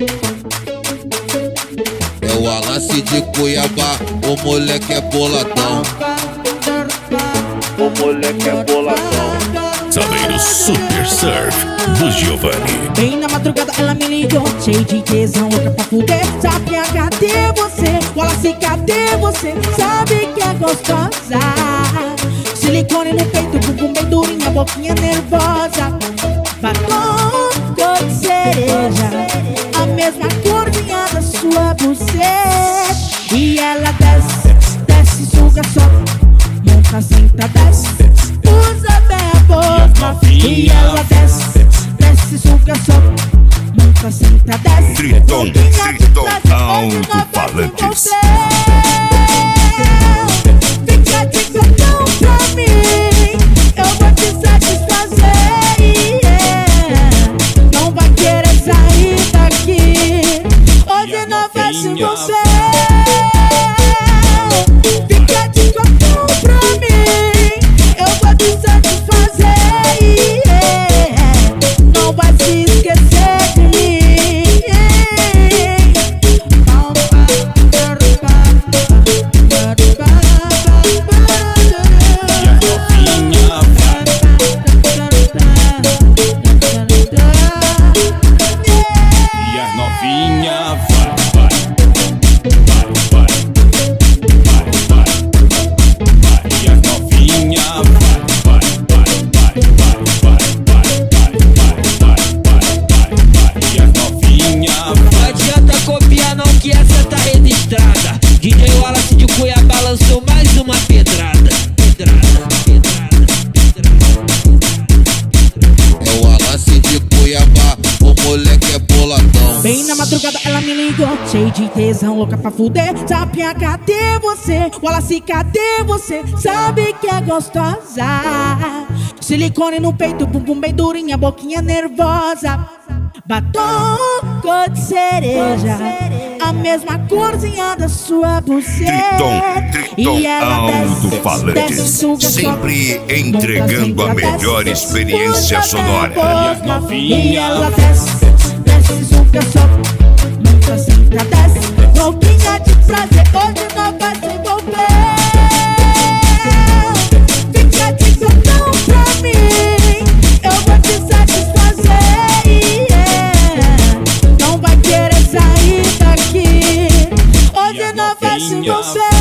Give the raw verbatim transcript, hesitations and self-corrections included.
É o Wallace de Cuiabá, o moleque é boladão. O moleque é boladão. Saleiro Super Surf do Giovanni. Bem na madrugada ela me ligou, cheio de tesão, louca pra fuder. Sabe a cadê você? Wallace, cadê você? Sabe que é gostosa. Silicone no peito, bumbum bem durinha, boquinha nervosa. Batom cor de cereja, a mesma corzinha da sua buceta. E ela desce, desce, suga, sobe, monta, senta, desce, usa bem a boca. E ela desce, desce, suga, sobe, monta, senta, desce. Tritão, Tritão, alto-falantes. Fica de cotão pra mim, eu vou te satisfazer, yeah. Não vai querer sair daqui, hoje não vai se você. Fica de cotão pra mim, eu vou te satisfazer, yeah. Não vai se esquecer de mim. Que essa tá registrada. D J Wallace de Cuiabá lançou mais uma pedrada. Pedrada, pedrada, pedrada. É o Wallace de Cuiabá, o moleque é boladão. Bem na madrugada ela me ligou, cheio de tesão, louca pra fuder. Sapinha, cadê você? Wallace, cadê você? Sabe que é gostosa. Silicone no peito, bumbum bem durinha, boquinha nervosa. Batom cor de cereja, a mesma corzinha da sua buceta. Tritão, Tritão, alto-falantes. Sempre entregando a melhor experiência sonora. E ela desce, desce, suga, sobe, monta, senta, desce. Louquinha de prazer, hoje não vai se envolver. Fica de cotão pra mim, eu vou te satisfazer, yeah. Não vai querer sair daqui, hoje não vai se envolver.